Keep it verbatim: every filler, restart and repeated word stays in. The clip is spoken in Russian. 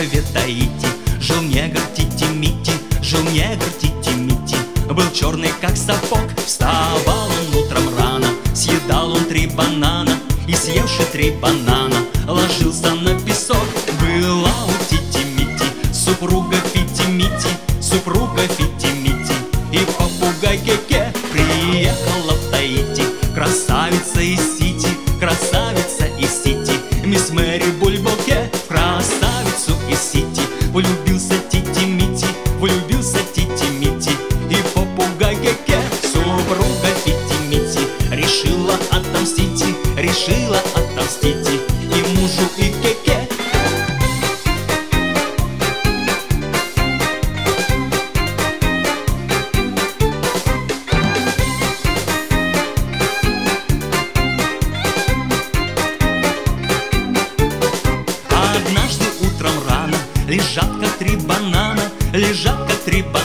острове Таити жил негр Тити-Мити, жил негр Тити-Мити. Был черный, как сапог, вставал он утром рано, съедал он три банана и, съевши три банана, ложился на песок. Была у Тити-Мити супруга Фити-Мити, супруга Фити-Мити, и попугай Ке-Ке приехала в Таити. Красавица из Сити, красавица из Сити, мисс Мэри Бульбоке, красавицу из Сити. Влюбился Тити-Мити, влюбился Тити-Мити, и попугай Ке-Ке, супруга Фити-Мити, решила отомстить, решила отомстить и мужу, и Ке-Ке. Однажды утром рано лежат как три банана, лежат как три банана